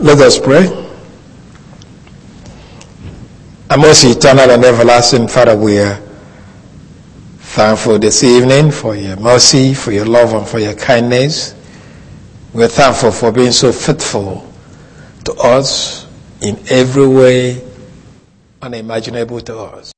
Let us pray. Our most eternal and everlasting Father, we are thankful this evening for your mercy, for your love, and for your kindness. We are thankful for being so faithful to us in every way unimaginable to us.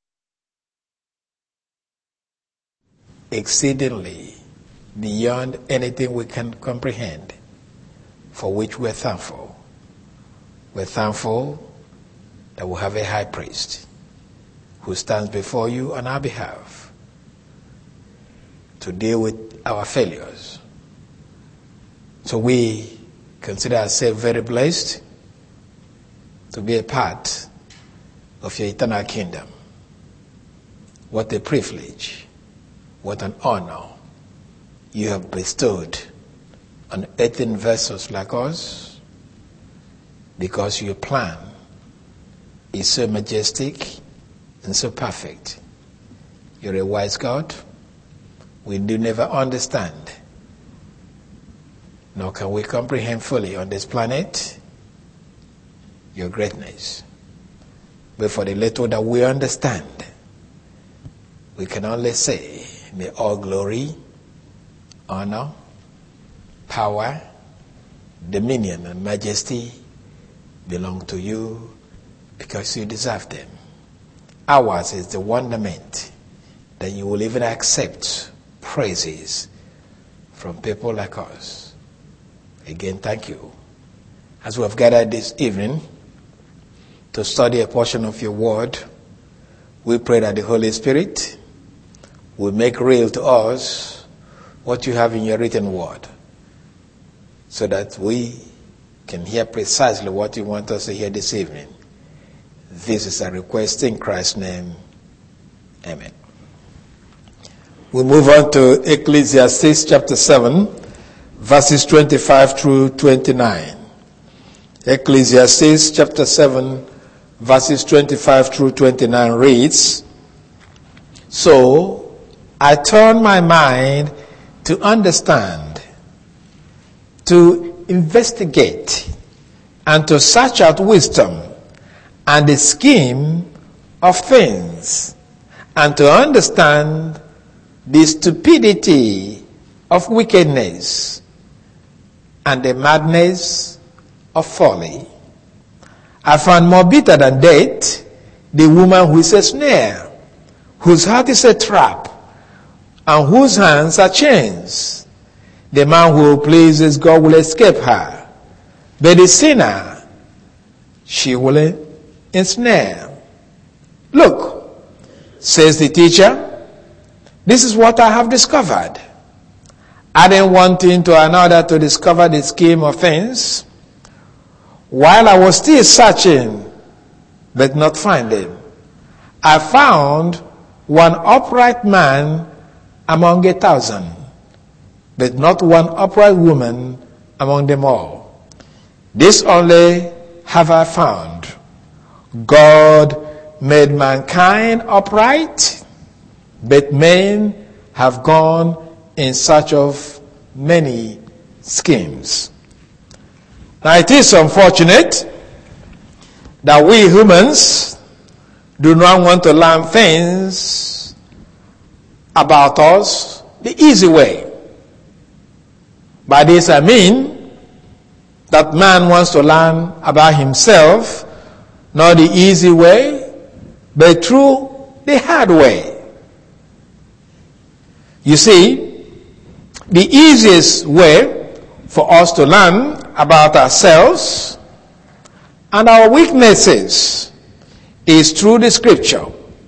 Exceedingly beyond anything we can comprehend, for which we are thankful. We're thankful that we have a high priest who stands before you on our behalf to deal with our failures. So we consider ourselves very blessed to be a part of your eternal kingdom. What a privilege, what an honor you have bestowed on earthen vessels like us, because your plan is so majestic and so perfect. You're a wise God. We do never understand, nor can we comprehend fully on this planet your greatness. But for the little that we understand, we can only say, may all glory, honor, power, dominion, and majesty belong to you, because you deserve them. Ours is the wonderment that you will even accept praises from people like us. Again, thank you. As we have gathered this evening to study a portion of your word, we pray that the Holy Spirit will make real to us what you have in your written word, so that we can hear precisely what you want us to hear this evening. This is a request in Christ's name. Amen. We move on to Ecclesiastes chapter 7, verses 25 through 29. Ecclesiastes chapter 7, verses 25 through 29 reads, "So I turn my mind to understand, to investigate, and to search out wisdom and the scheme of things, and to understand the stupidity of wickedness and the madness of folly. I found more bitter than death the woman who is a snare, whose heart is a trap, and whose hands are chains. The man who pleases God will escape her, but the sinner she will ensnare. Look, says the teacher, this is what I have discovered. Adding one thing to another to discover the scheme of things, while I was still searching but not finding, I found one upright man among 1,000, but not one upright woman among them all. This only have I found: God made mankind upright, but men have gone in search of many schemes." Now it is unfortunate that we humans do not want to learn things about us the easy way. By this I mean that man wants to learn about himself not the easy way, but through the hard way. You see, the easiest way for us to learn about ourselves and our weaknesses is through the scripture.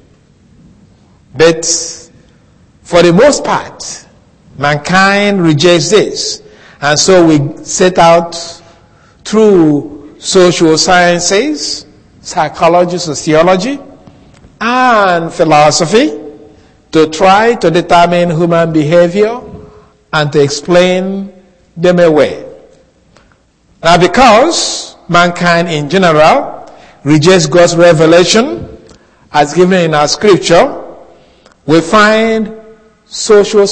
But for the most part, mankind rejects this. And so we set out through social sciences, psychology, sociology, and philosophy to try to determine human behavior and to explain them away. Now, because mankind in general rejects God's revelation as given in our scripture, we find social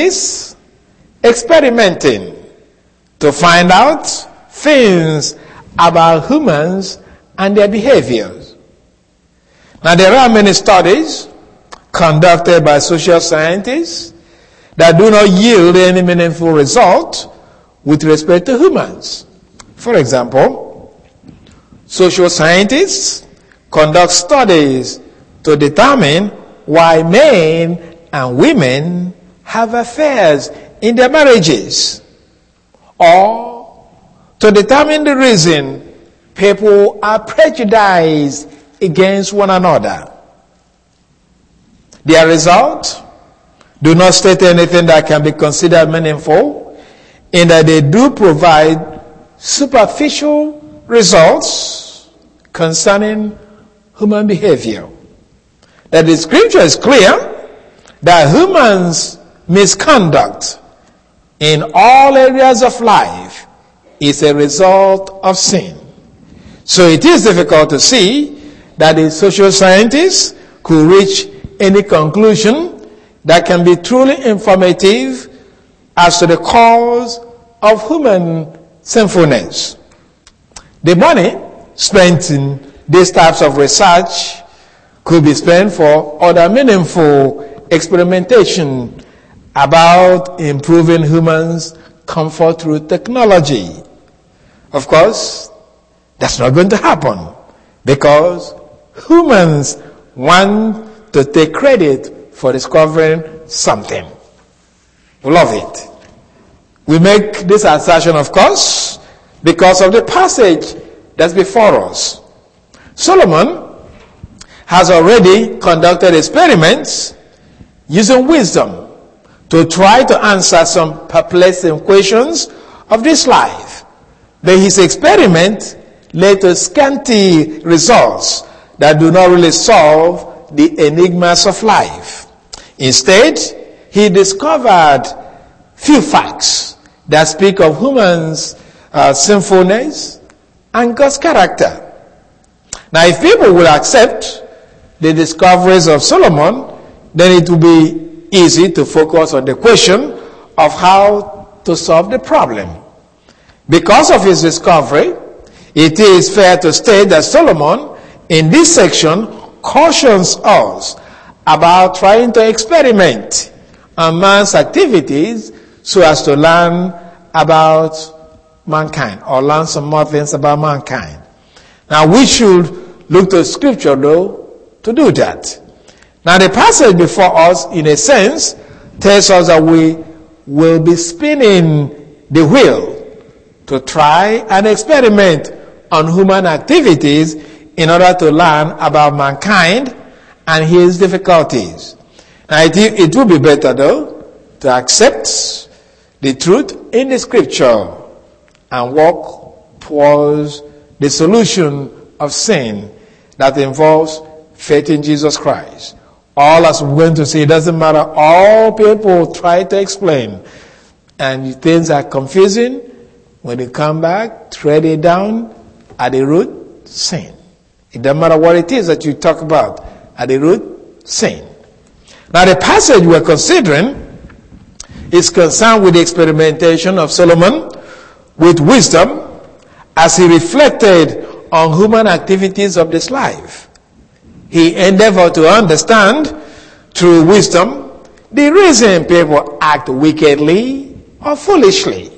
scientists experimenting to find out things about humans and their behaviors. Now, there are many studies conducted by social scientists that do not yield any meaningful result with respect to humans. For example, social scientists conduct studies to determine why men and women have affairs in their marriages, or to determine the reason people are prejudiced against one another. Their results do not state anything that can be considered meaningful, in that they do provide superficial results concerning human behavior. That the scripture is clear that humans' misconduct in all areas of life is a result of sin. So it is difficult to see that the social scientists could reach any conclusion that can be truly informative as to the cause of human sinfulness. The money spent in these types of research could be spent for other meaningful experimentation about improving humans' comfort through technology. Of course, that's not going to happen because humans want to take credit for discovering something. We love it. We make this assertion, of course, because of the passage that's before us. Solomon has already conducted experiments using wisdom to try to answer some perplexing questions of this life. But his experiment led to scanty results that do not really solve the enigmas of life. Instead, he discovered few facts that speak of humans' sinfulness and God's character. Now, if people will accept the discoveries of Solomon, then it will be easy to focus on the question of how to solve the problem. Because of his discovery, it is fair to state that Solomon, in this section, cautions us about trying to experiment on man's activities so as to learn about mankind, or learn some more things about mankind. Now, we should look to Scripture, though, to do that. Now, the passage before us, in a sense, tells us that we will be spinning the wheel to try and experiment on human activities in order to learn about mankind and his difficulties. Now, it would be better, though, to accept the truth in the Scripture and walk towards the solution of sin that involves faith in Jesus Christ. All, as we're going to see, it doesn't matter. All people try to explain, and things are confusing. When you come back, tread it down at the root, sin. It doesn't matter what it is that you talk about. At the root, sin. Now, the passage we're considering is concerned with the experimentation of Solomon with wisdom as he reflected on human activities of this life. He endeavored to understand through wisdom the reason people act wickedly or foolishly.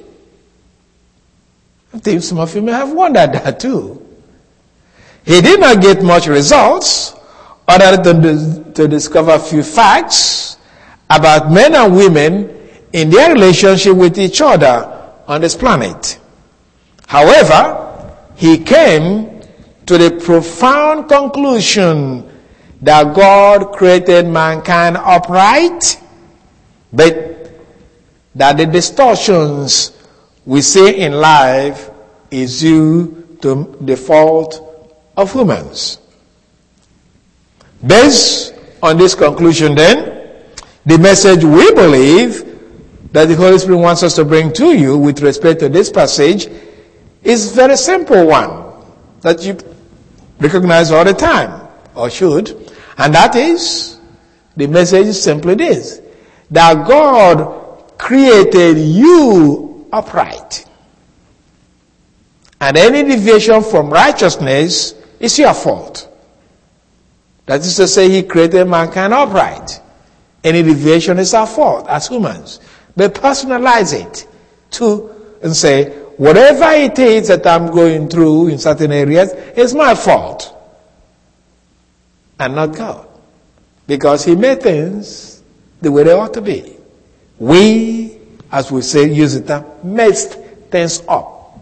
I think some of you may have wondered that too. He did not get much results other than to discover a few facts about men and women in their relationship with each other on this planet. However, he came to the profound conclusion that God created mankind upright, but that the distortions we see in life is due to the fault of humans. Based on this conclusion, then, the message we believe that the Holy Spirit wants us to bring to you with respect to this passage is a very simple one that you recognize all the time, or should, and that is, the message is simply this: that God created you upright. And any deviation from righteousness is your fault. That is to say, he created mankind upright. Any deviation is our fault as humans. But personalize it and say, whatever it is that I'm going through in certain areas is my fault. And not God. Because he made things the way they ought to be. We, as we say, use the term, messed things up.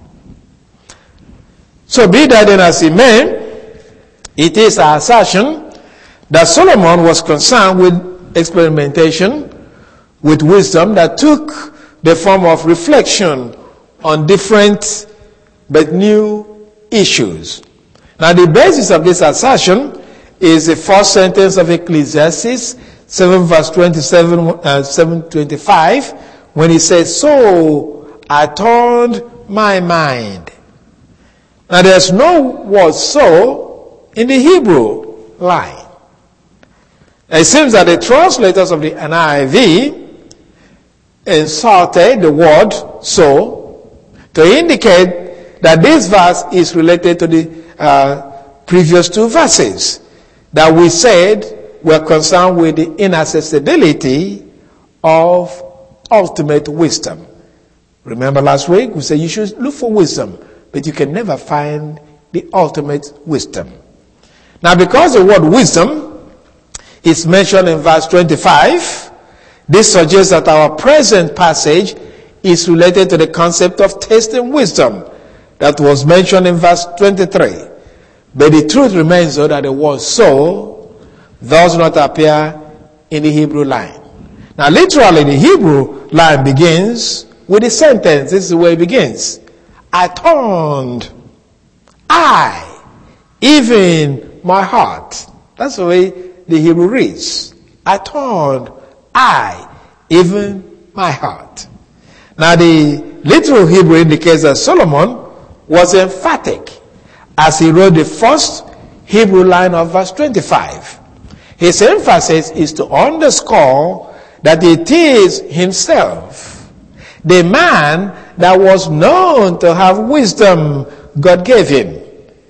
So be that then as it may, it is our assertion that Solomon was concerned with experimentation, with wisdom that took the form of reflection on different but new issues. Now the basis of this assertion is the first sentence of Ecclesiastes 7 verse 7:25, when he says, "So I turned my mind." Now there's no word "so" in the Hebrew line. It seems that the translators of the NIV inserted the word "so" to indicate that this verse is related to the previous two verses that we said were concerned with the inaccessibility of ultimate wisdom. Remember last week we said you should look for wisdom, but you can never find the ultimate wisdom. Now because the word wisdom is mentioned in verse 25, this suggests that our present passage is related to the concept of tasting wisdom that was mentioned in verse 23. But the truth remains though that the word "so" does not appear in the Hebrew line. Now literally the Hebrew line begins with a sentence. This is the way it begins. I turned, even my heart. That's the way the Hebrew reads. I turned, even my heart. Now the literal Hebrew indicates that Solomon was emphatic as he wrote the first Hebrew line of verse 25. His emphasis is to underscore that it is himself, the man that was known to have wisdom God gave him.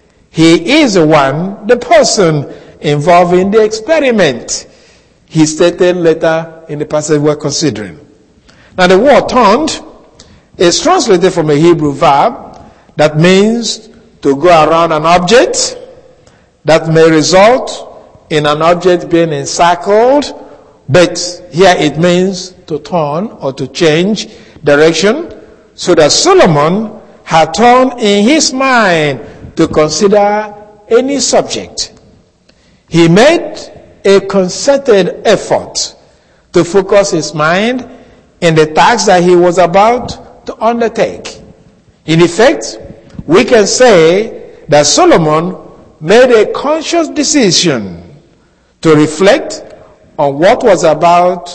He is the person involved in the experiment he stated later in the passage we're considering. Now the word "turned" is translated from a Hebrew verb that means to go around an object that may result in an object being encircled, but here it means to turn or to change direction, so that Solomon had turned in his mind to consider any subject. He made a concerted effort to focus his mind in the task that he was about to undertake. In effect, we can say that Solomon made a conscious decision to reflect on what he was about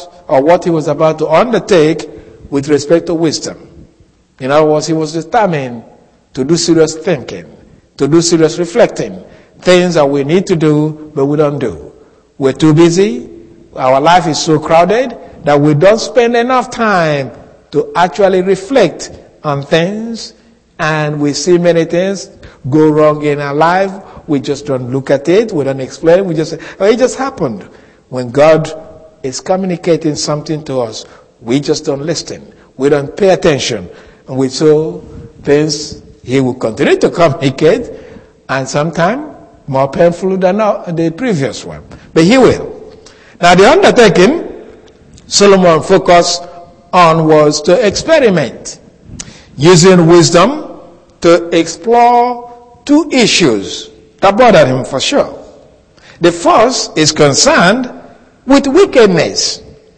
to undertake with respect to wisdom. In other words, he was determined to do serious thinking, to do serious reflecting, things that we need to do but we don't do. We're too busy. Our life is so crowded that we don't spend enough time to actually reflect on things, and we see many things go wrong in our life. We just don't look at it. We don't explain. We just say, "Oh, it just happened." When God is communicating something to us, we just don't listen. We don't pay attention. And we saw things he will continue to communicate, and sometimes more painful than the previous one. But he will. Now the undertaking Solomon focused on was to experiment, using wisdom to explore two issues that bothered him for sure. The first is concerned with wickedness,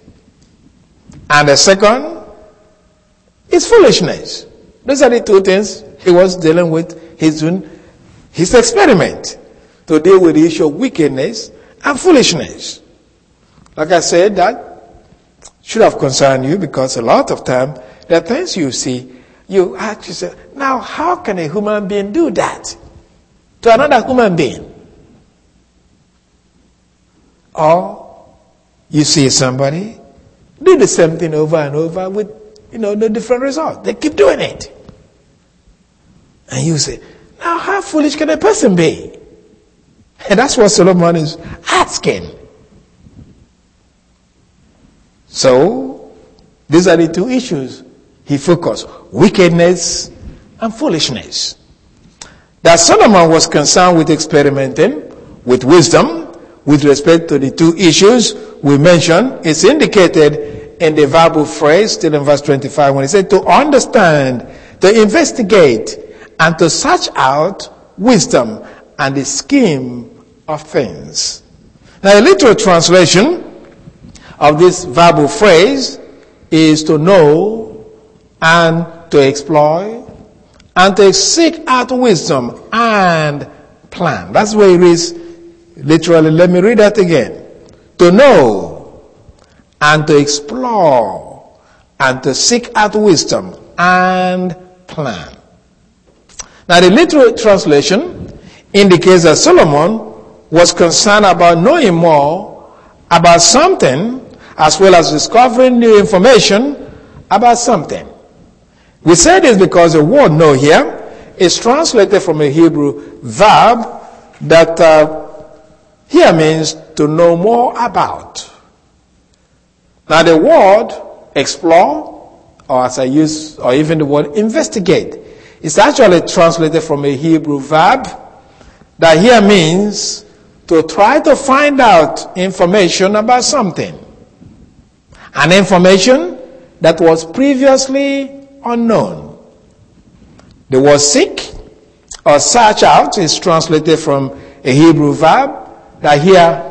and the second is foolishness. Those are the two things he was dealing with. His experiment to deal with the issue of wickedness and foolishness. Like I said, that should have concerned you, because a lot of time there are things you see, you actually say, now how can a human being do that to another human being? Or you see somebody do the same thing over and over with no different result. They keep doing it. And you say, now how foolish can a person be? And that's what Solomon is asking. So, these are the two issues he focused: wickedness and foolishness. That Solomon was concerned with experimenting with wisdom with respect to the two issues we mentioned is indicated in the verbal phrase, still in verse 25, when he said to understand, to investigate, and to search out wisdom and the scheme of things. Now, a literal translation of this verbal phrase is to know and to explore and to seek out wisdom and plan. That's where it is literally. Let me read that again. To know and to explore and to seek out wisdom and plan. Now, the literal translation indicates that Solomon was concerned about knowing more about something as well as discovering new information about something. We say this because the word know here is translated from a Hebrew verb that here means to know more about. Now the word explore, or as I use, or even the word investigate, is actually translated from a Hebrew verb that here means to try to find out information about something. An information that was previously unknown. The word seek or search out is translated from a Hebrew verb that here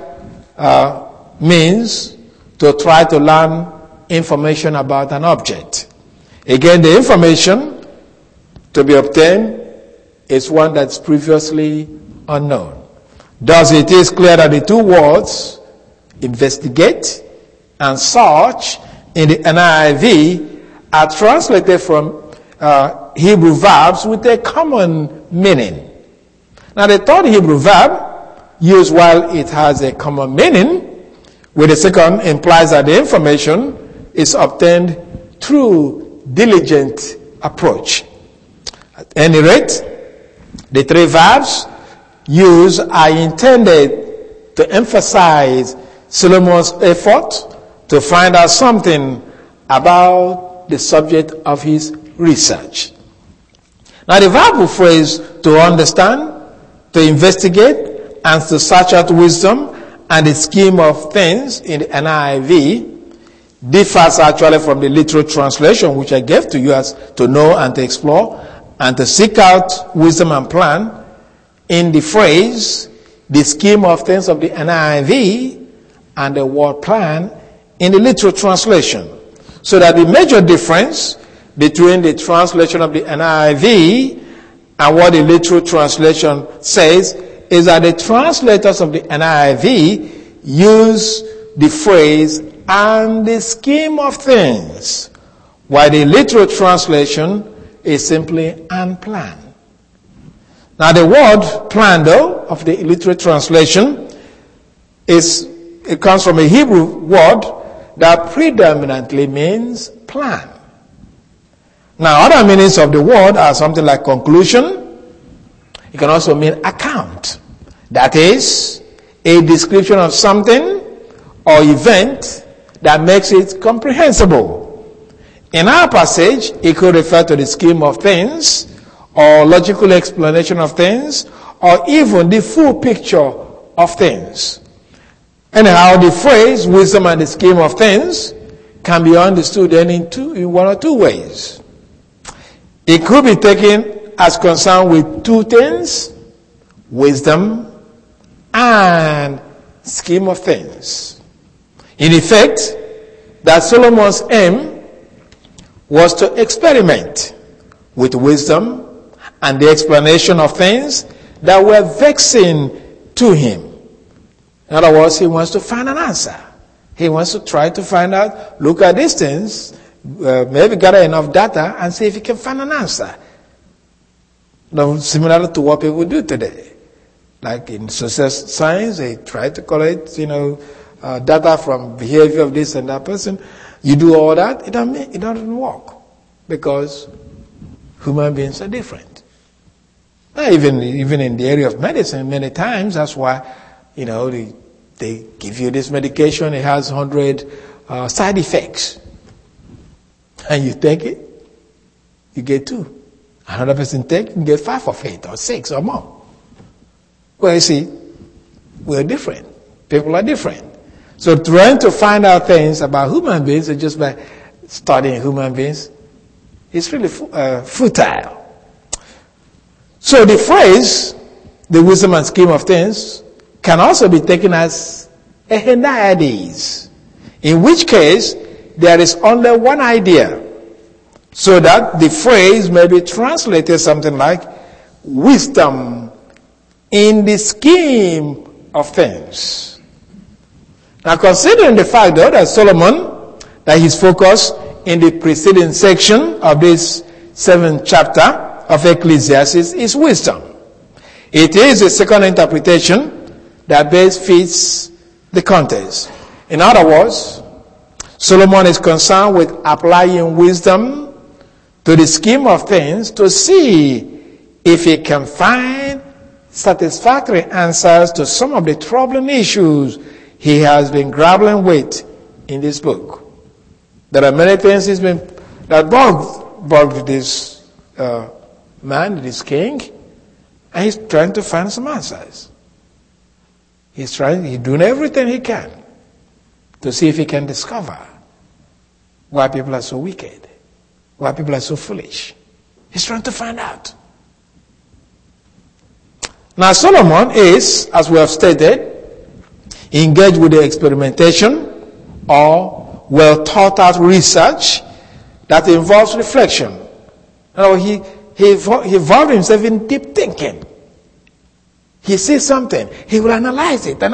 means to try to learn information about an object. Again, the information to be obtained is one that's previously unknown. Thus, it is clear that the two words, investigate and search, in the NIV are translated from Hebrew verbs with a common meaning. Now, the third Hebrew verb, used while it has a common meaning, with the second implies that the information is obtained through diligent approach. At any rate, the three verbs used are intended to emphasize Solomon's effort to find out something about the subject of his research. Now, the verbal phrase to understand, to investigate, and to search out wisdom and the scheme of things in the NIV differs actually from the literal translation which I gave to you as to know and to explore and to seek out wisdom and plan in the phrase, the scheme of things of the NIV, and the word plan in the literal translation. So that the major difference between the translation of the NIV and what the literal translation says is that the translators of the NIV use the phrase and the scheme of things, while the literal translation is simply and plan. Now the word plan, though, of the literal translation it comes from a Hebrew word that predominantly means plan. Now, other meanings of the word are something like conclusion. It can also mean account. That is, a description of something or event that makes it comprehensible. In our passage, it could refer to the scheme of things, or logical explanation of things, or even the full picture of things. Anyhow, the phrase wisdom and the scheme of things can be understood in one or two ways. It could be taken as concerned with two things: wisdom and scheme of things. In effect, that Solomon's aim was to experiment with wisdom and the explanation of things that were vexing to him. In other words, he wants to find an answer. He wants to try to find out, look at these things, maybe gather enough data and see if he can find an answer. Now, similar to what people do today. Like in social science, they try to collect, data from behavior of this and that person. You do all that, it doesn't work. Because human beings are different. Even in the area of medicine, many times, that's why, they give you this medication, it has 100 side effects. And you take it, you get 2. Another person take it, you get 5 of it, or 6 or more. Well, you see, we're different. People are different. So trying to find out things about human beings just by studying human beings is really futile. So the phrase, the wisdom and scheme of things, can also be taken as a Hendiadys, in which case there is only one idea, so that the phrase may be translated something like wisdom in the scheme of things. Now, considering the fact, though, that Solomon, that his focus in the preceding section of this 7th chapter of Ecclesiastes is wisdom, it is a second interpretation that best fits the context. In other words, Solomon is concerned with applying wisdom to the scheme of things to see if he can find satisfactory answers to some of the troubling issues he has been grappling with in this book. There are many things that bug this man, this king, and he's trying to find some answers. He's doing everything he can to see if he can discover why people are so wicked, why people are so foolish. He's trying to find out. Now, Solomon is, as we have stated, engaged with the experimentation or well thought out research that involves reflection. He involved himself in deep thinking. He sees something, he will analyze it.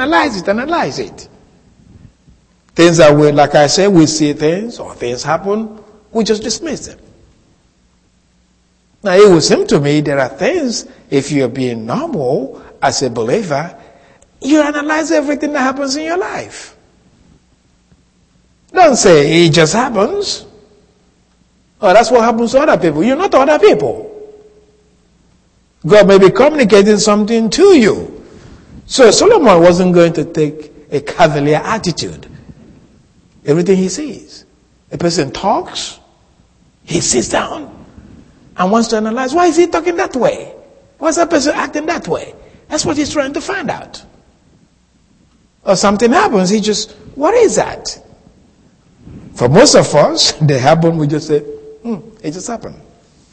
Things that we, like I said, we see things or things happen, we just dismiss them. Now, it would seem to me there are things, if you're being normal as a believer, you analyze everything that happens in your life. Don't say it just happens. Oh, that's what happens to other people. You're not other people. God may be communicating something to you. So Solomon wasn't going to take a cavalier attitude. Everything he sees. A person talks, he sits down and wants to analyze. Why is he talking that way? Why is that person acting that way? That's what he's trying to find out. Or something happens, what is that? For most of us, they happen, we just say, it just happened.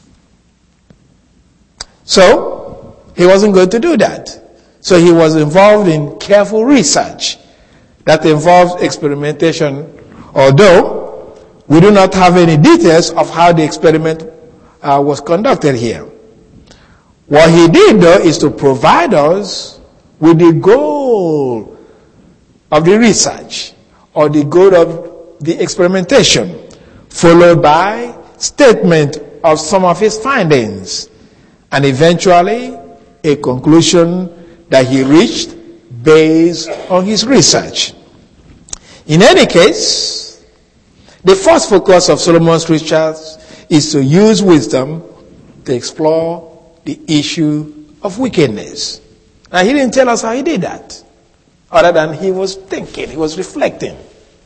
So, he wasn't going to do that. So he was involved in careful research that involves experimentation, although we do not have any details of how the experiment was conducted here. What he did, though, is to provide us with the goal of the research or the goal of the experimentation, followed by statement of some of his findings, and eventually a conclusion that he reached based on his research. In any case, the first focus of Solomon's research is to use wisdom to explore the issue of wickedness. Now, he didn't tell us how he did that, other than he was thinking, he was reflecting.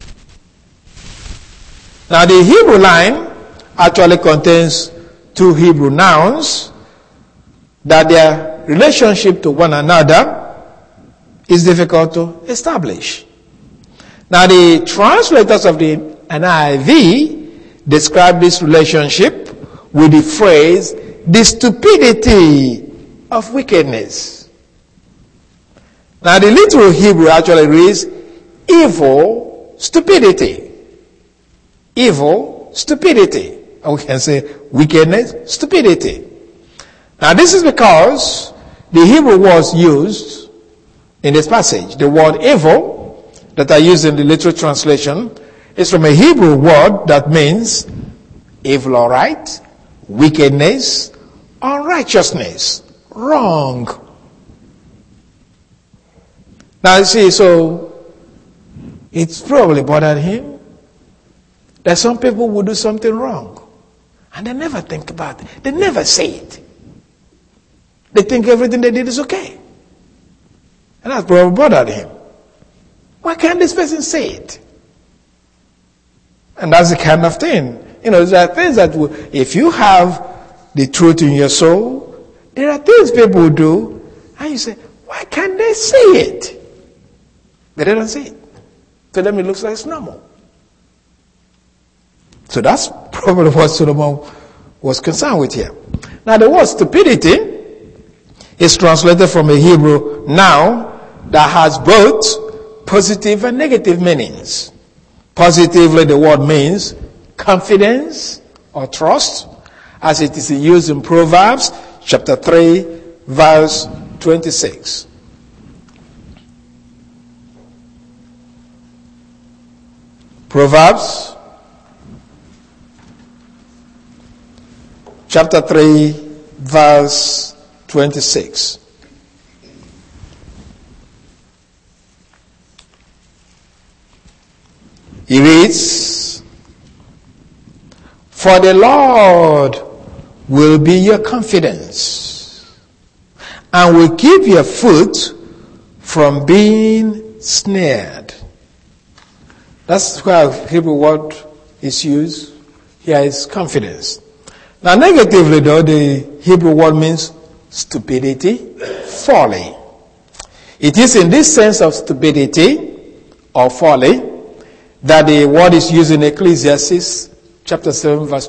Now, the Hebrew line actually contains 2 Hebrew nouns that their relationship to one another is difficult to establish. Now, the translators of the NIV describe this relationship with the phrase, the stupidity of wickedness. Now, the literal Hebrew actually reads, evil stupidity. Evil stupidity. Or we can say wickedness, stupidity. Now, this is because the Hebrew words used in this passage, the word evil that are used in the literal translation, is from a Hebrew word that means evil or right, wickedness, unrighteousness, wrong. Now, you see, so it's probably bothered him that some people will do something wrong and they never think about it. They never say it. They think everything they did is okay. And that's probably bothered him. Why can't this person say it? And that's the kind of thing. There are things that if you have the truth in your soul, there are things people do, and you say, why can't they say it? But they don't say it. To them it looks like it's normal. So that's probably what Solomon was concerned with here. Now the word stupidity is translated from a Hebrew noun that has both positive and negative meanings. Positively, the word means confidence or trust, as it is used in Proverbs chapter 3, verse 26. Proverbs chapter 3, verse 26. He reads, "For the Lord will be your confidence and will keep your foot from being snared." That's why the Hebrew word is used. Here is confidence. Now negatively though, the Hebrew word means stupidity, folly. It is in this sense of stupidity or folly that the word is used in Ecclesiastes chapter 7 verse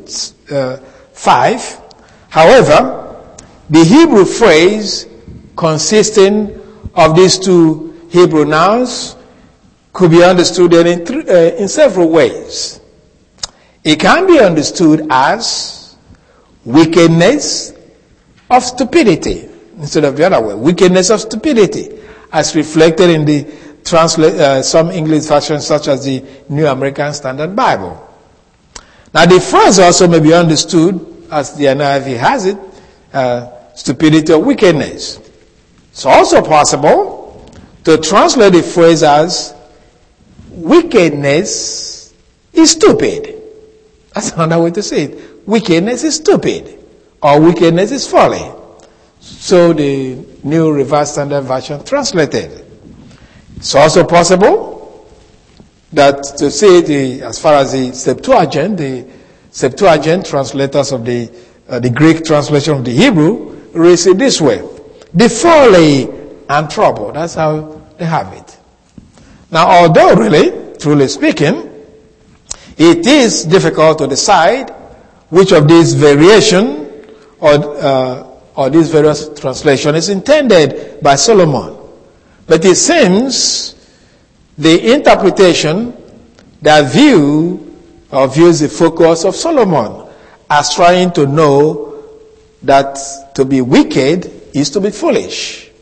25. However, the Hebrew phrase consisting of these two Hebrew nouns could be understood in several ways. It can be understood as wickedness of stupidity, instead of the other way, wickedness of stupidity, as reflected in the some English versions such as the New American Standard Bible. Now the phrase also may be understood as the NIV has it, stupidity or wickedness. It's also possible to translate the phrase as wickedness is stupid. That's another way to say it. Wickedness is stupid, or wickedness is folly. So the New Revised Standard Version translated. It's also possible that to say as far as the Septuagint translators of the Greek translation of the Hebrew reads it this way: the folly and trouble. That's how they have it. Now, although really, truly speaking, it is difficult to decide which of these variation or these various translations is intended by Solomon. But it seems the interpretation that views the focus of Solomon as trying to know that to be wicked is to be foolish.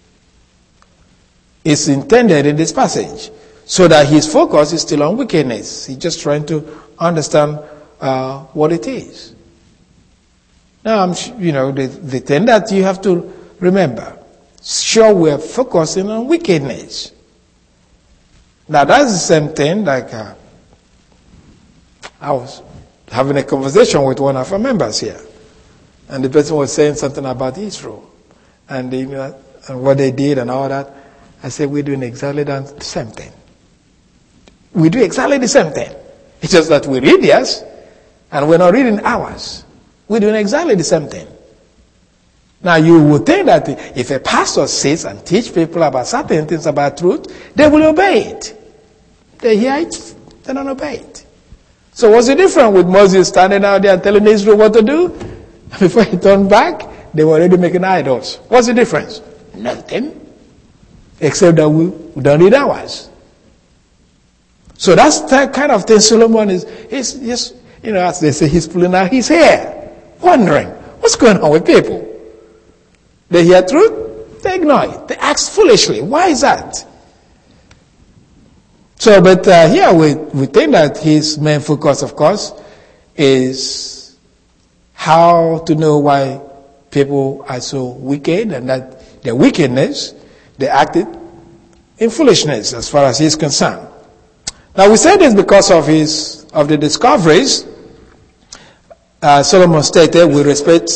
It's intended in this passage, so that his focus is still on wickedness. He's just trying to understand what it is. Now, the thing that you have to remember, sure, we're focusing on wickedness. Now, that's the same thing like I was having a conversation with one of our members here, and the person was saying something about Israel and what they did and all that. I said, we're doing exactly the same thing. We do exactly the same thing. It's just that we read theirs, and we're not reading ours. We're doing exactly the same thing. Now, you would think that if a pastor sits and teach people about certain things about truth, they will obey it. They hear it, they don't obey it. So what's the difference with Moses standing out there and telling Israel what to do? Before he turned back, they were already making idols. What's the difference? Nothing. Except that we don't read ours. So that's the kind of thing Solomon is just, as they say, he's pulling out his hair, wondering, what's going on with people? They hear truth, they ignore it. They act foolishly. Why is that? So, but here we think that his main focus, of course, is how to know why people are so wicked, and that their wickedness, they acted in foolishness as far as he's concerned. Now we say this because of the discoveries Solomon stated with respect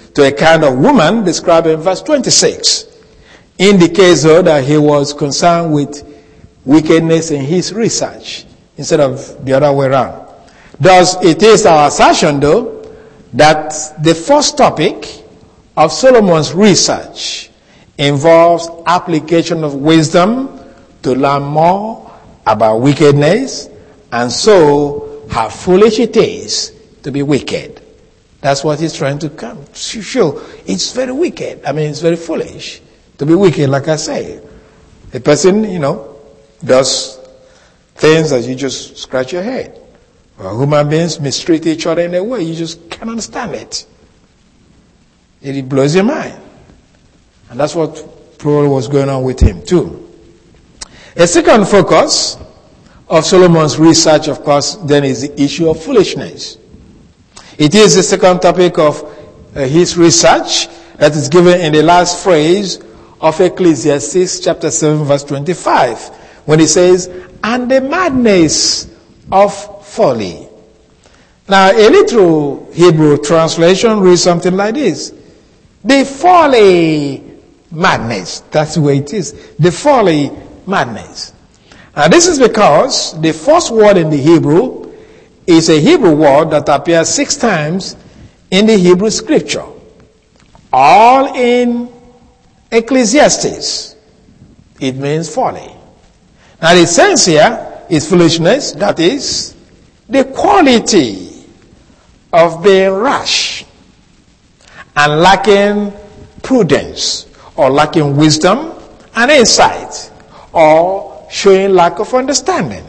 to a kind of woman described in verse 26. Indicates, though, that he was concerned with wickedness in his research instead of the other way around. Thus, it is our assertion, though, that the first topic of Solomon's research involves application of wisdom to learn more about wickedness, and so how foolish it is to be wicked. That's what he's trying to show. It's very wicked. It's very foolish to be wicked, like I say. A person, does things that you just scratch your head. Or human beings mistreat each other in a way you just can't understand it. It blows your mind. And that's what probably was going on with him too. A second focus of Solomon's research, of course, then is the issue of foolishness. It is the second topic of his research that is given in the last phrase of Ecclesiastes chapter 7 verse 25, when he says, "And the madness of folly." Now, a literal Hebrew translation reads something like this: the folly madness. That's the way it is. The folly madness. Now, this is because the first word in the Hebrew is a Hebrew word that appears 6 times in the Hebrew scripture, all in Ecclesiastes. It means folly. Now, the sense here is foolishness, that is, the quality of being rash and lacking prudence, or lacking wisdom and insight, or showing lack of understanding.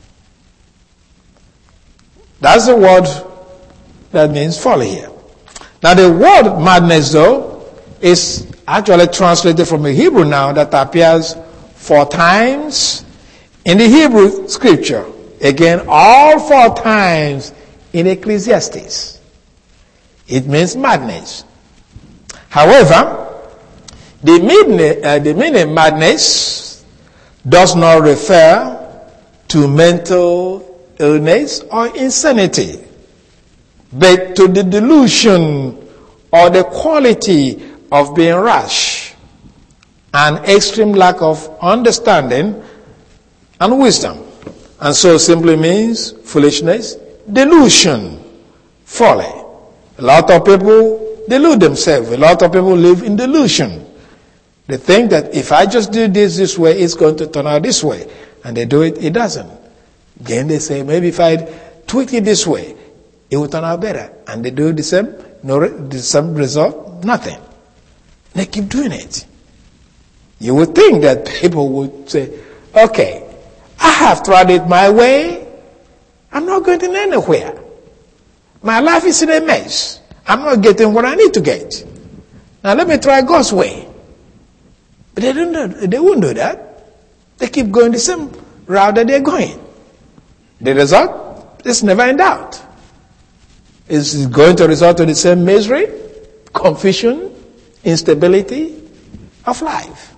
That's the word that means folly here. Now, the word madness, though, is actually translated from a Hebrew now that appears 4 times in the Hebrew scripture. Again, all 4 times in Ecclesiastes. It means madness. However, the meaning madness does not refer to mental illness or insanity, but to the delusion or the quality of being rash, an extreme lack of understanding and wisdom. And so simply means foolishness, delusion, folly. A lot of people delude themselves. A lot of people live in delusion. They think that if I just do this way, it's going to turn out this way. And they do it, it doesn't. Then they say, maybe if I tweak it this way, it will turn out better. And they do the same, the same result, nothing. They keep doing it. You would think that people would say, okay, I have tried it my way. I'm not getting anywhere. My life is in a mess. I'm not getting what I need to get. Now let me try God's way. But they won't do that. They keep going the same route that they're going. The result is never in doubt. It's going to result in the same misery, confusion, instability of life.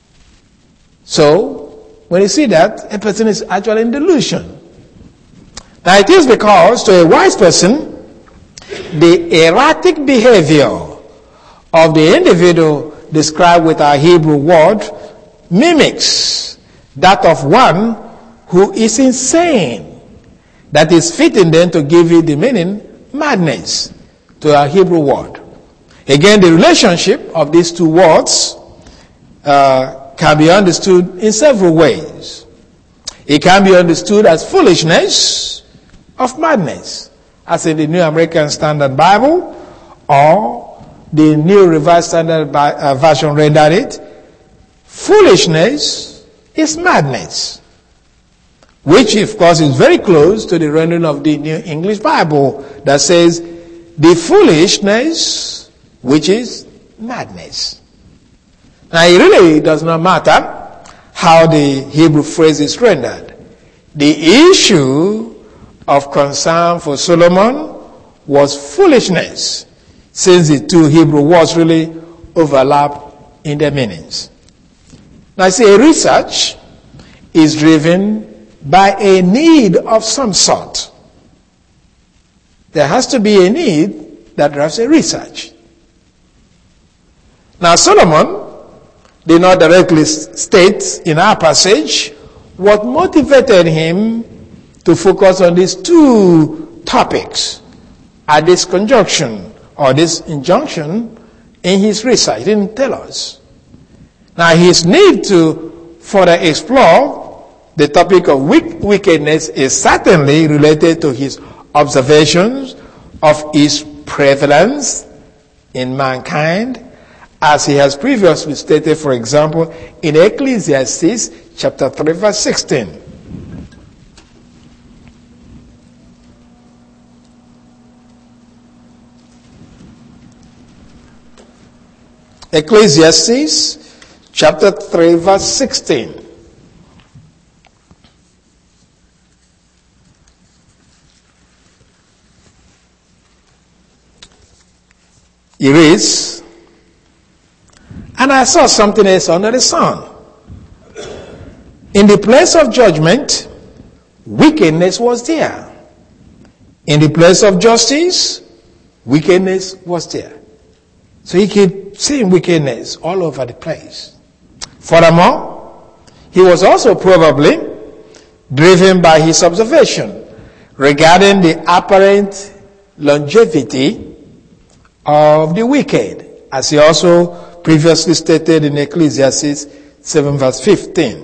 So, when you see that, a person is actually in delusion. Now, it is because to a wise person, the erratic behavior of the individual described with our Hebrew word mimics that of one who is insane. That is fitting then to give you the meaning madness to our Hebrew word. Again, the relationship of these two words can be understood in several ways. It can be understood as foolishness of madness, as in the New American Standard Bible, or the New Revised Standard Version rendered it. Foolishness is madness, which of course is very close to the rendering of the New English Bible that says, the foolishness which is madness. Now, it really does not matter how the Hebrew phrase is rendered. The issue of concern for Solomon was foolishness, since the two Hebrew words really overlap in their meanings. Now, I say research is driven by a need of some sort. There has to be a need that drives a research. Now Solomon did not directly state in our passage what motivated him to focus on these two topics at this conjunction or this injunction in his research. He didn't tell us. Now his need to further explore the topic of wickedness is certainly related to his observations of its prevalence in mankind, as he has previously stated, for example, in Ecclesiastes chapter 3, verse 16. Ecclesiastes chapter 3, verse 16. It reads, "And I saw something else under the sun. In the place of judgment, wickedness was there. In the place of justice, wickedness was there." So he kept seeing wickedness all over the place. Furthermore, he was also probably driven by his observation regarding the apparent longevity of the wicked, as he also previously stated in Ecclesiastes 7 verse 15.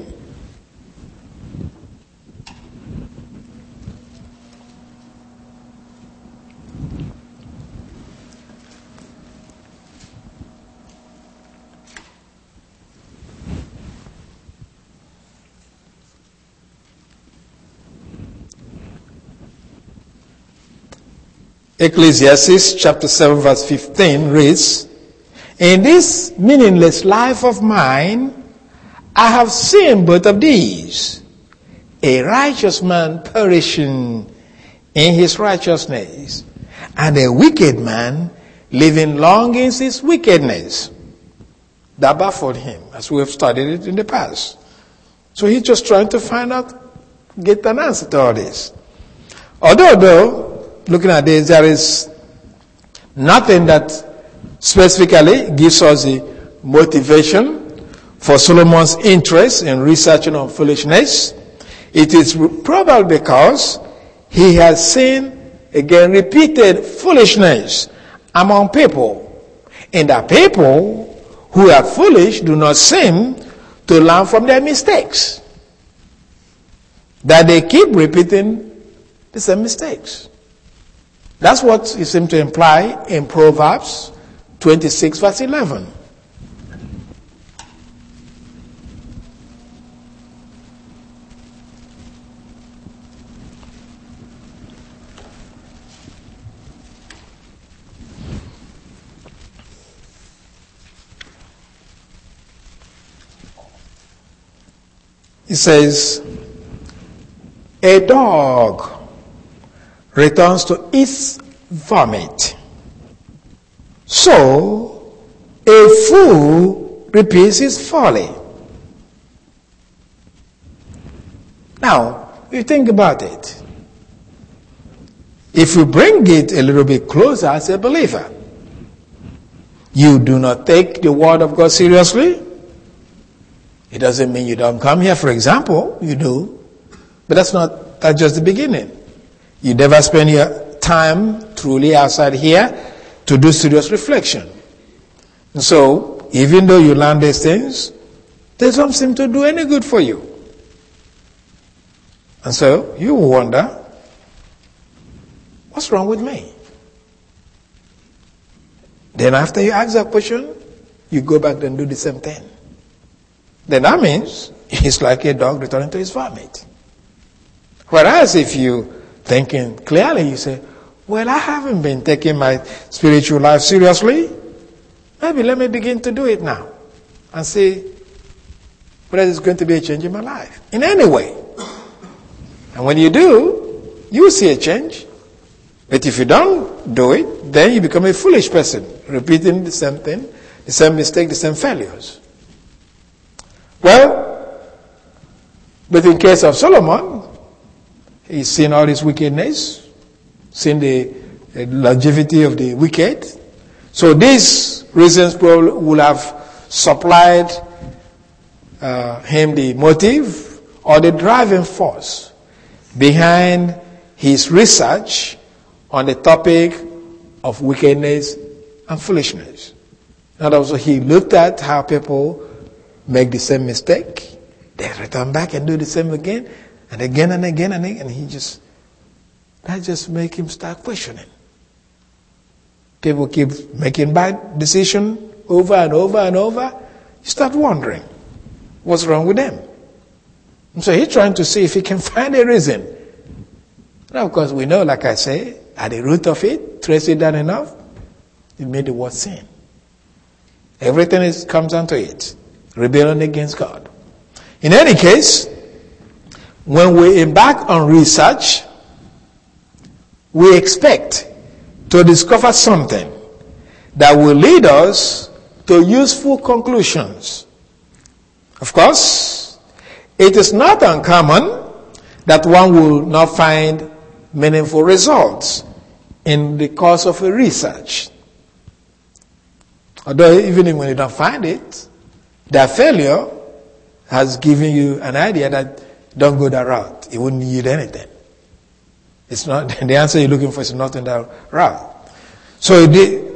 Ecclesiastes chapter 7 verse 15 reads, "In this meaningless life of mine, I have seen both of these, a righteous man perishing in his righteousness, and a wicked man living long in his wickedness." That baffled him, as we have studied it in the past. So he's just trying to find out, get an answer to all this. Although, looking at this, there is nothing that specifically gives us the motivation for Solomon's interest in researching on foolishness. It is probably because he has seen, again, repeated foolishness among people. And the people who are foolish do not seem to learn from their mistakes. That they keep repeating the same mistakes. That's what he seemed to imply in Proverbs 26 verse 11. It says, "A dog returns to its vomit, so a fool repeats his folly." Now, you think about it. If we bring it a little bit closer as a believer, you do not take the word of God seriously. It doesn't mean you don't come here, for example. You do. But that's just the beginning. You never spend your time truly outside here to do serious reflection. And so, even though you learn these things, they don't seem to do any good for you. And so, you wonder, what's wrong with me? Then after you ask that question, you go back and do the same thing. Then that means it's like a dog returning to his vomit. Whereas if you thinking clearly, you say, well, I haven't been taking my spiritual life seriously. Maybe let me begin to do it now and see whether there's going to be a change in my life in any way. And when you do, you see a change. But if you don't do it, then you become a foolish person, repeating the same thing, the same mistake, the same failures. Well, but in case of Solomon, he's seen all this wickedness, seen the longevity of the wicked. So this reasons probably would have supplied him the motive or the driving force behind his research on the topic of wickedness and foolishness. And also he looked at how people make the same mistake. They return back and do the same again and again and again and again. And that just make him start questioning. People keep making bad decisions over and over and over. You start wondering what's wrong with them. And so he's trying to see if he can find a reason. Now, of course, we know, like I say, at the root of it, trace it down enough, it made the word sin. Everything comes down to it. Rebellion against God. In any case, when we embark on research, we expect to discover something that will lead us to useful conclusions. Of course, it is not uncommon that one will not find meaningful results in the course of a research. Although even when you don't find it, that failure has given you an idea that don't go that route. It wouldn't yield anything. It's not the answer you're looking for is not in that route. So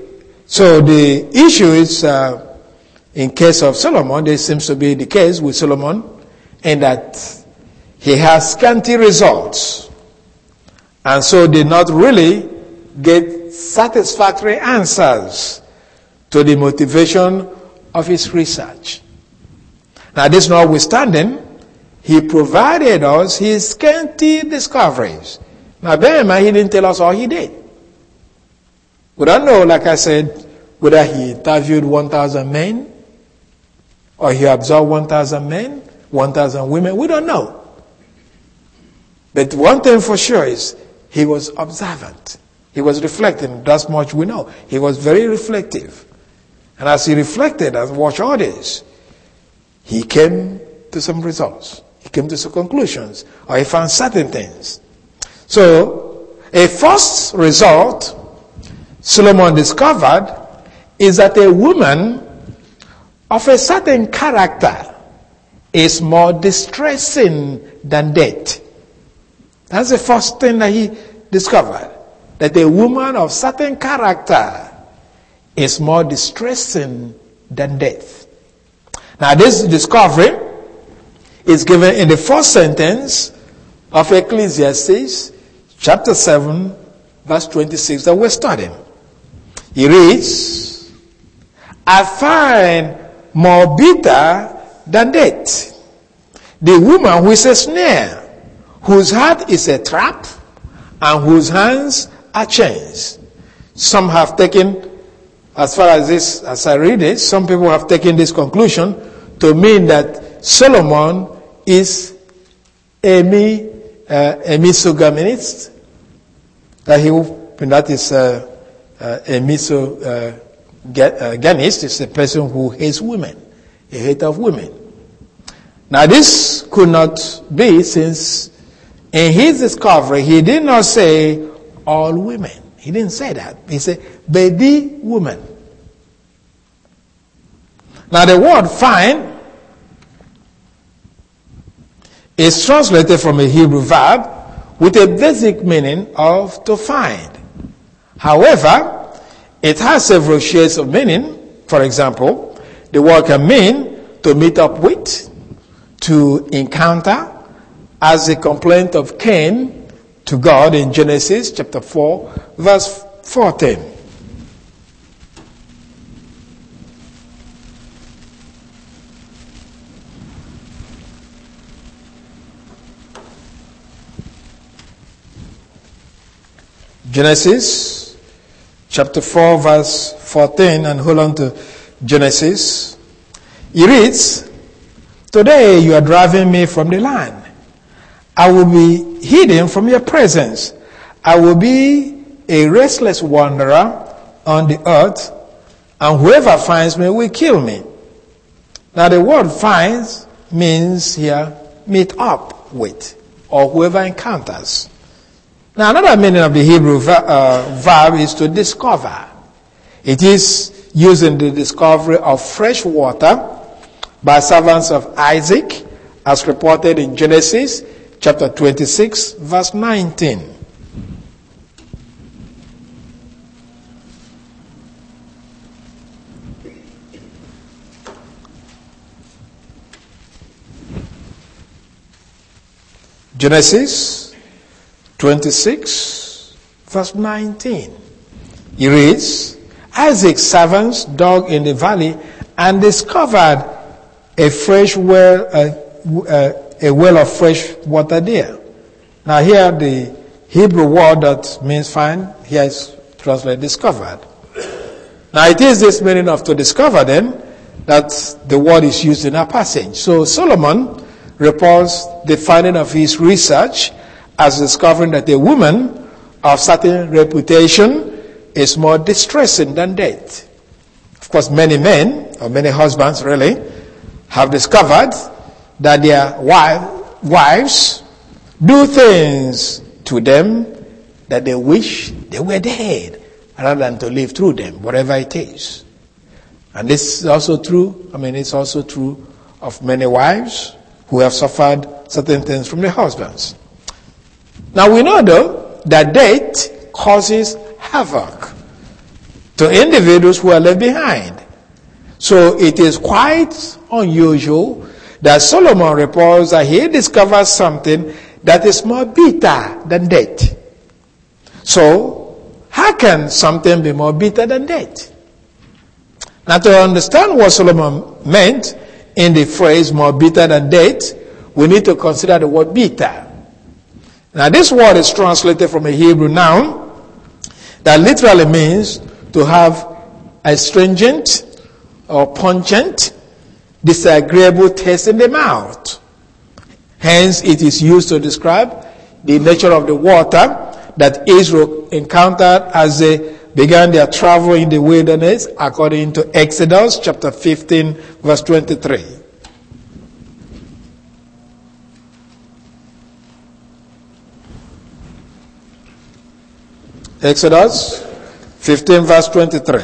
the issue is in case of Solomon, this seems to be the case with Solomon, in that he has scanty results, and so did not really get satisfactory answers to the motivation of his research. Now, this notwithstanding, he provided us his scanty discoveries. Now, bear in mind, he didn't tell us all he did. We don't know, like I said, whether he interviewed 1,000 men, or he observed 1,000 men, 1,000 women. We don't know. But one thing for sure is he was observant. He was reflecting. That's much we know. He was very reflective. And as he reflected and watched others, he came to some results. He came to some conclusions. Or he found certain things. So, a first result Solomon discovered is that a woman of a certain character is more distressing than death. That's the first thing that he discovered. That a woman of certain character is more distressing than death. Now, this discovery is given in the first sentence of Ecclesiastes chapter 7, verse 26 that we're studying. He reads, I find more bitter than death the woman who is a snare, whose heart is a trap, and whose hands are chains. Some have taken, as far as this, as I read it, some people have taken this conclusion to mean that Solomon is a misogamist, that is a misogamist is a person who hates women, a hater of women. Now this could not be, since in his discovery he did not say all women. He didn't say that. He said, but the woman. Now the word find is translated from a Hebrew verb with a basic meaning of to find. However, it has several shades of meaning. For example, the word can mean to meet up with, to encounter, as the complaint of Cain to God in Genesis chapter 4, verse 14. Genesis chapter 4, verse 14, and hold on to Genesis. He reads, today you are driving me from the land. I will be hidden from your presence. I will be a restless wanderer on the earth, and whoever finds me will kill me. Now the word finds means here meet up with, or whoever encounters. Now another meaning of the Hebrew verb is to discover. It is using the discovery of fresh water by servants of Isaac, as reported in Genesis chapter 26, verse 19. Genesis 26, verse 19. He reads, Isaac's servants dug in the valley and discovered a fresh well, a well of fresh water there. Now here the Hebrew word that means find, here is translated discovered. Now it is this meaning of to discover then that the word is used in our passage. So Solomon reports the finding of his research as discovering that a woman of certain reputation is more distressing than death. Of course, many men, or many husbands really, have discovered that their wives do things to them that they wish they were dead, rather than to live through them, whatever it is. And this is also true, it's also true of many wives who have suffered certain things from their husbands. Now we know though that death causes havoc to individuals who are left behind. So it is quite unusual that Solomon reports that he discovers something that is more bitter than death. So how can something be more bitter than death? Now to understand what Solomon meant in the phrase more bitter than death, we need to consider the word bitter. Now this word is translated from a Hebrew noun that literally means to have astringent or pungent, disagreeable taste in the mouth. Hence it is used to describe the nature of the water that Israel encountered as they began their travel in the wilderness, according to Exodus chapter 15, verse 23. Exodus 15, verse 23.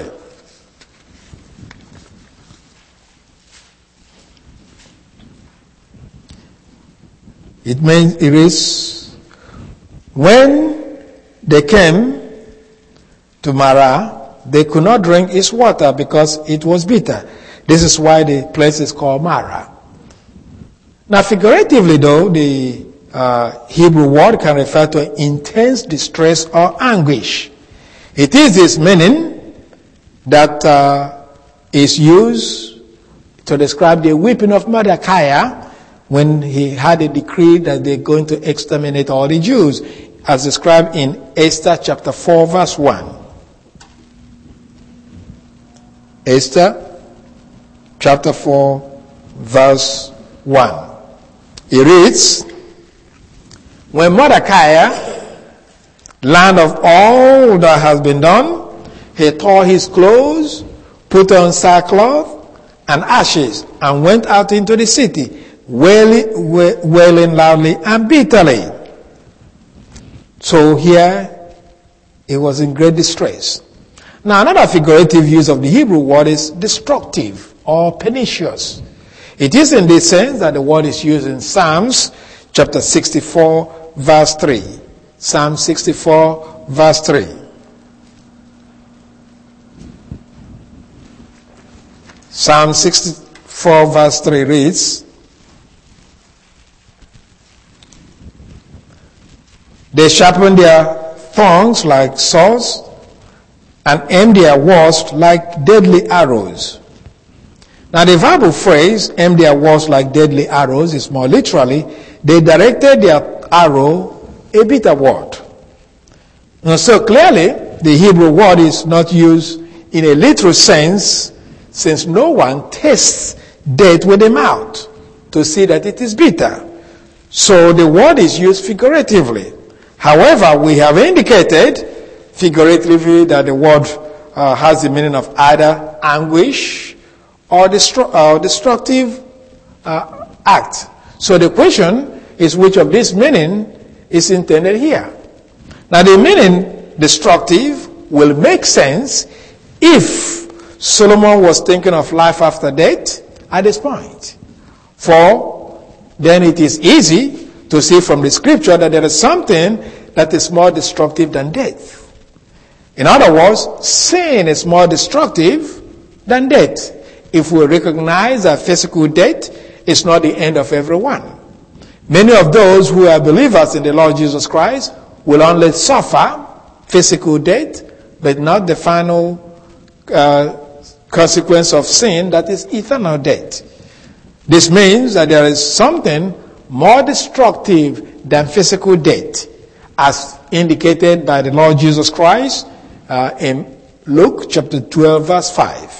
It is, when they came to Marah, they could not drink its water because it was bitter. This is why the place is called Marah. Now figuratively though, the Hebrew word can refer to intense distress or anguish. It is this meaning that is used to describe the weeping of Mordecai when he had a decree that they're going to exterminate all the Jews, as described in Esther chapter 4, verse 1. Esther chapter 4, verse 1. It reads, when Mordecai learned of all that has been done, he tore his clothes, put on sackcloth and ashes, and went out into the city, wailing loudly and bitterly. So here, he was in great distress. Now another figurative use of the Hebrew word is destructive or pernicious. It is in this sense that the word is used in Psalms chapter 64, verse 3. Psalm 64, verse 3. Psalm 64, verse 3 reads, they sharpen their thongs like swords and aim their words like deadly arrows. Now the verbal phrase, aim their words like deadly arrows, is more literally, they directed their arrow a bitter word. And so clearly, the Hebrew word is not used in a literal sense, since no one tastes death with the mouth to see that it is bitter. So the word is used figuratively. However, we have indicated figuratively that the word has the meaning of either anguish or destructive act. So the question is, which of this meaning is intended here? Now the meaning destructive will make sense if Solomon was thinking of life after death at this point. For then it is easy to see from the scripture that there is something that is more destructive than death. In other words, sin is more destructive than death. If we recognize that physical death is not the end of everyone. Many of those who are believers in the Lord Jesus Christ will only suffer physical death, but not the final consequence of sin, that is eternal death. This means that there is something more destructive than physical death, as indicated by the Lord Jesus Christ in Luke chapter 12, verse 5.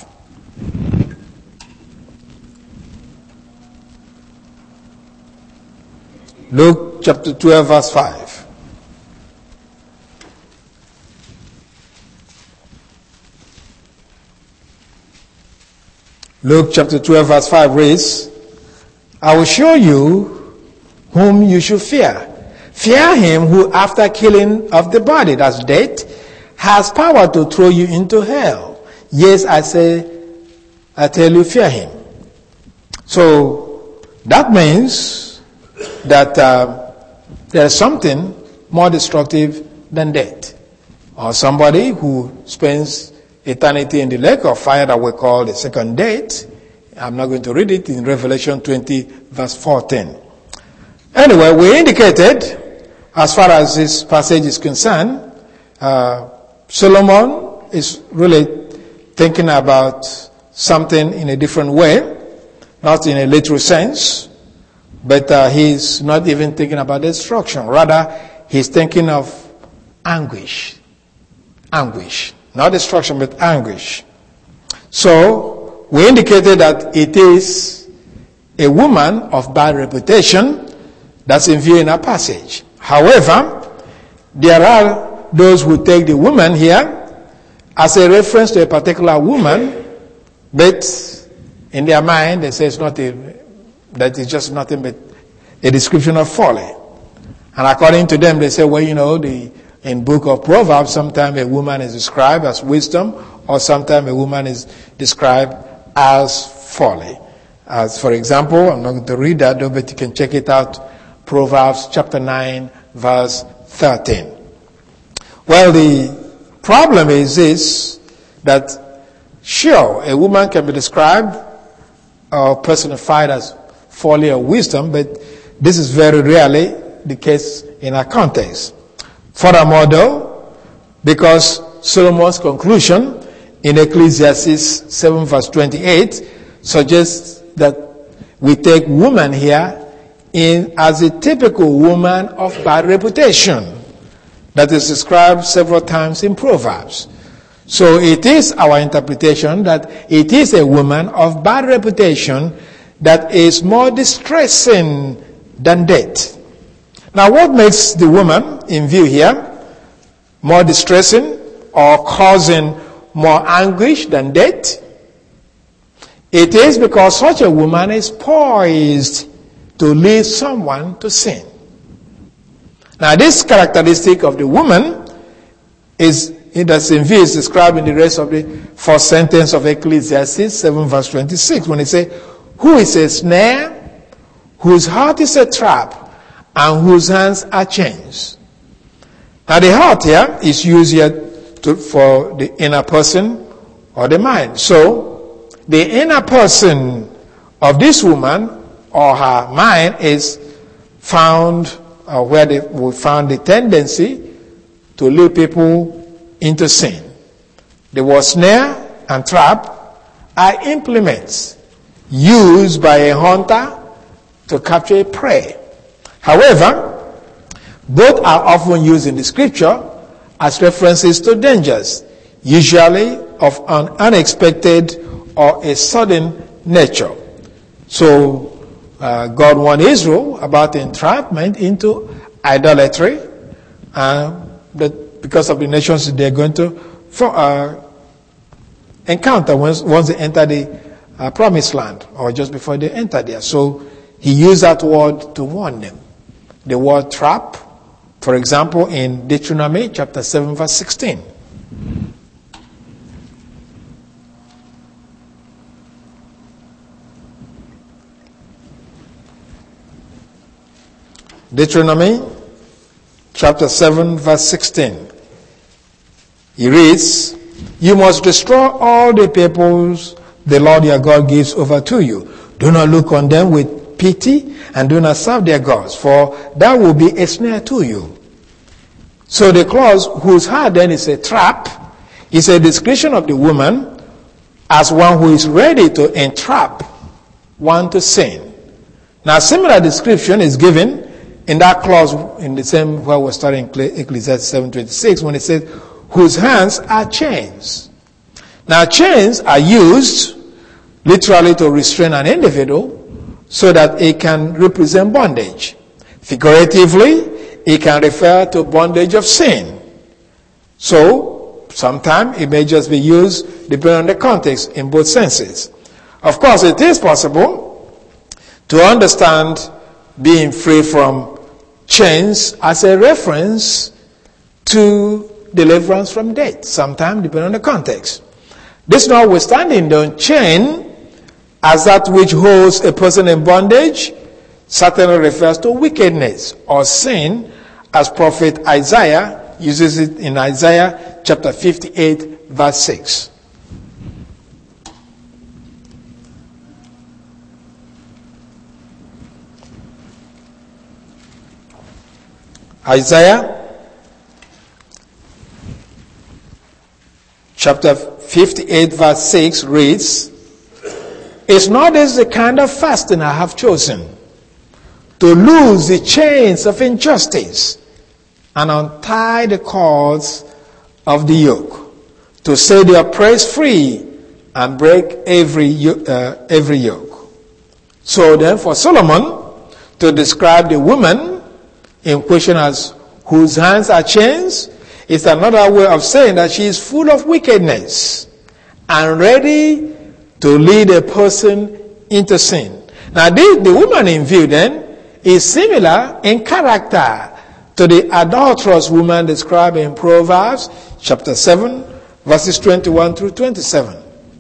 Luke chapter 12, verse 5. Luke chapter 12, verse 5 reads, I will show you whom you should fear. Fear him who after killing of the body, that's death, has power to throw you into hell. Yes, I tell you, fear him. So that means that there is something more destructive than death. Or somebody who spends eternity in the lake of fire that we call the second death. I'm not going to read it in Revelation 20, verse 14. Anyway, we indicated, as far as this passage is concerned, Solomon is really thinking about something in a different way, not in a literal sense, but he's not even thinking about destruction. Rather, he's thinking of anguish. Anguish. Not destruction, but anguish. So, we indicated that it is a woman of bad reputation that's in view in our passage. However, there are those who take the woman here as a reference to a particular woman, but in their mind they say it's not that is just nothing but a description of folly. And according to them, they say, well, in book of Proverbs, sometimes a woman is described as wisdom, or sometimes a woman is described as folly. As for example, I'm not going to read that, though, but you can check it out. Proverbs chapter 9, verse 13. Well, the problem is this, that sure, a woman can be described or personified as folly or wisdom, but this is very rarely the case in our context. Furthermore, though, because Solomon's conclusion in Ecclesiastes 7 verse 28 suggests that we take woman here in as a typical woman of bad reputation that is described several times in Proverbs. So it is our interpretation that it is a woman of bad reputation that is more distressing than death. Now, what makes the woman in view here more distressing or causing more anguish than death? It is because such a woman is poised to lead someone to sin. Now, this characteristic of the woman is in described in the rest of the first sentence of Ecclesiastes 7 verse 26 when it says, who is a snare, whose heart is a trap, and whose hands are chains. Now the heart here is used here for the inner person or the mind. So the inner person of this woman or her mind is found where we found the tendency to lead people into sin. The word snare and trap are implements used by a hunter to capture a prey. However, both are often used in the scripture as references to dangers, usually of an unexpected or a sudden nature. So, God warned Israel about entrapment into idolatry, because of the nations they're going to encounter once they enter the promised land, or just before they enter there. So, he used that word to warn them. The word trap, for example, in Deuteronomy chapter 7 verse 16. Deuteronomy chapter 7 verse 16. He reads, "You must destroy all the peoples the Lord your God gives over to you. Do not look on them with pity and do not serve their gods, for that will be a snare to you." So the clause "whose heart" then is a trap, is a description of the woman as one who is ready to entrap one to sin. Now, similar description is given in that clause in the same where we're studying Ecclesiastes 7:26 when it says, "whose hands are chains." Now, chains are used literally to restrain an individual so that it can represent bondage. Figuratively, it can refer to bondage of sin. So, sometimes it may just be used depending on the context in both senses. Of course, it is possible to understand being free from chains as a reference to deliverance from death, sometimes depending on the context. This notwithstanding, the chain as that which holds a person in bondage certainly refers to wickedness or sin, as prophet Isaiah uses it in Isaiah chapter 58 verse 6. Isaiah chapter 58 verse 6 reads, "Is not this the kind of fasting I have chosen, to loose the chains of injustice and untie the cords of the yoke, to set the oppressed free and break every yoke." So then for Solomon to describe the woman in question as "whose hands are chains" is another way of saying that she is full of wickedness and ready to lead a person into sin. Now the woman in view then is similar in character to the adulterous woman described in Proverbs chapter 7 verses 21 through 27.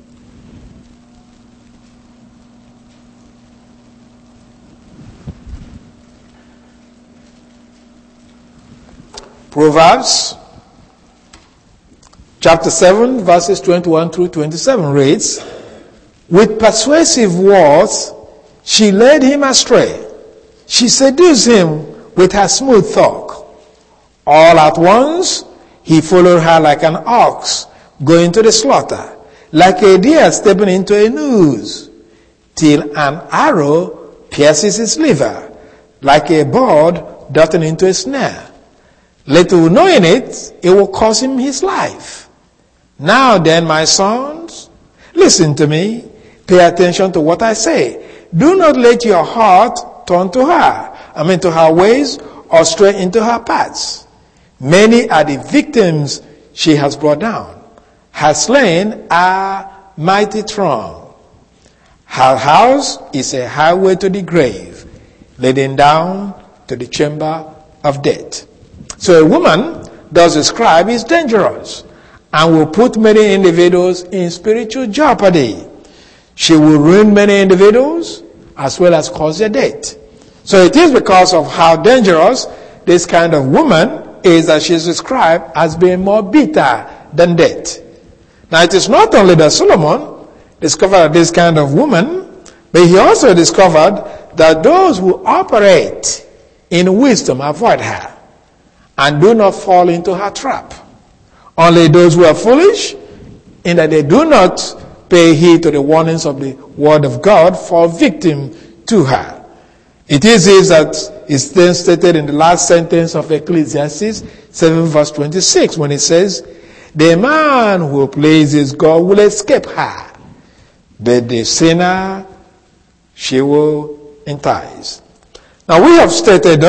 Proverbs chapter 7 verses 21 through 27 reads, "With persuasive words she led him astray. She seduced him with her smooth talk. All at once he followed her like an ox going to the slaughter, like a deer stepping into a noose, till an arrow pierces his liver, like a bird darting into a snare. Little knowing it, it will cost him his life. Now then, my sons, listen to me. Pay attention to what I say. Do not let your heart turn to her ways, or stray into her paths. Many are the victims she has brought down. Her slain are mighty throng. Her house is a highway to the grave, leading down to the chamber of death." So a woman thus described is dangerous and will put many individuals in spiritual jeopardy. She will ruin many individuals as well as cause their death. So it is because of how dangerous this kind of woman is that she is described as being more bitter than death. Now it is not only that Solomon discovered this kind of woman, but he also discovered that those who operate in wisdom avoid her and do not fall into her trap. Only those who are foolish, in that they do not pay heed to the warnings of the word of God, fall victim to her. It is this that is then stated in the last sentence of Ecclesiastes 7 verse 26 when it says, "The man who pleases God will escape her, but the sinner she will entice." Now we have stated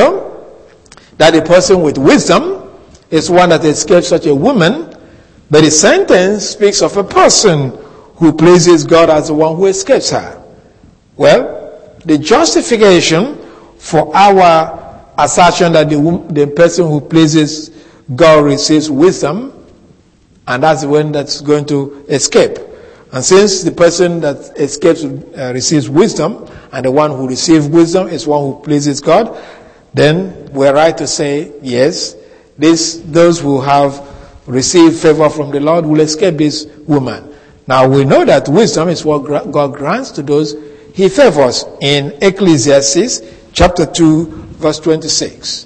that a person with wisdom is one that escapes such a woman, but the sentence speaks of a person who pleases God as the one who escapes her. Well, the justification for our assertion that the person who pleases God receives wisdom, and that's the one that's going to escape. And since the person that escapes receives wisdom, and the one who receives wisdom is one who pleases God, then we're right to say, yes, those who have received favor from the Lord will escape this woman. Now we know that wisdom is what God grants to those he favors in Ecclesiastes chapter 2 verse 26.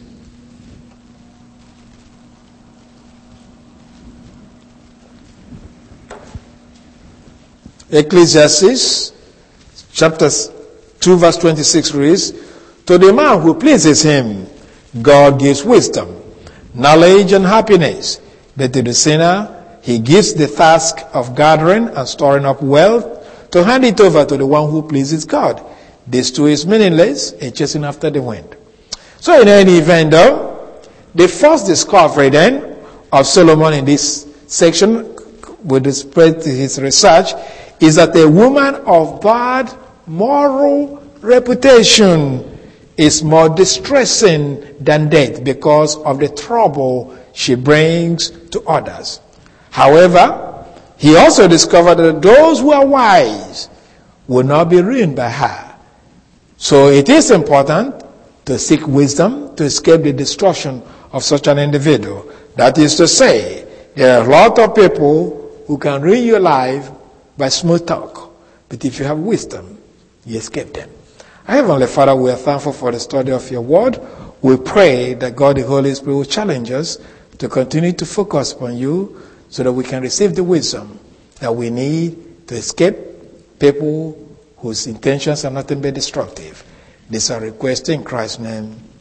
Ecclesiastes chapter 2 verse 26 reads, "To the man who pleases him, God gives wisdom, knowledge and happiness. But to the sinner, he gives the task of gathering and storing up wealth to hand it over to the one who pleases God. This too is meaningless, a chasing after the wind." So in any event though, the first discovery then of Solomon in this section with respect to his research is that a woman of bad moral reputation is more distressing than death because of the trouble she brings to others. However, he also discovered that those who are wise will not be ruined by her. So it is important to seek wisdom to escape the destruction of such an individual. That is to say, there are a lot of people who can ruin your life by smooth talk. But if you have wisdom, you escape them. Heavenly Father, we are thankful for the study of your word. We pray that God the Holy Spirit will challenge us to continue to focus upon you so that we can receive the wisdom that we need to escape people whose intentions are nothing but destructive. This is our request in Christ's name.